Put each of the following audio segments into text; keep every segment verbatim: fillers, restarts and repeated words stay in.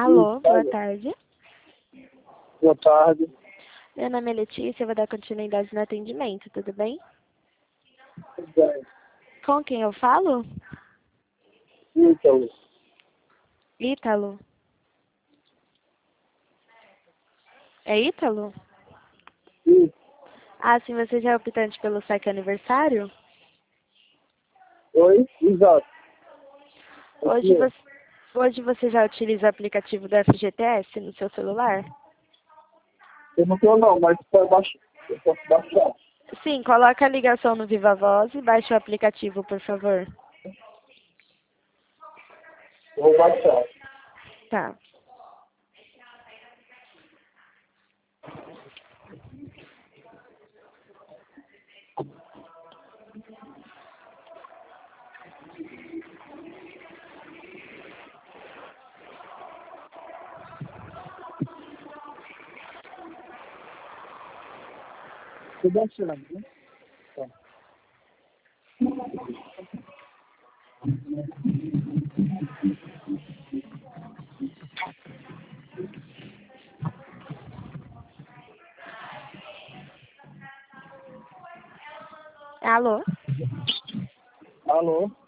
Alô, boa tarde. Boa tarde. Meu nome é Letícia, eu vou dar continuidade no atendimento, tudo bem? Tudo bem. Com quem eu falo? Ítalo. Ítalo. É Ítalo? Sim. Ah, sim, você já é optante pelo saque aniversário? Oi? Exato. Hoje Aqui, você, hoje você já utiliza o aplicativo do F G T S no seu celular? eu não tenho não, mas pode baixar. Eu posso baixar. Sim, coloca a ligação no Viva Voz e baixe o aplicativo, por favor. Eu vou baixar. Tá. Estou baixando, né? Tá. Alô? Alô?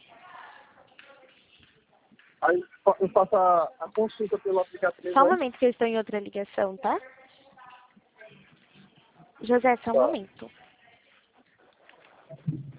Aí eu faço a, a consulta pelo aplicativo, Só um né? momento que eu estou em outra ligação, tá? José, só um Tá. momento.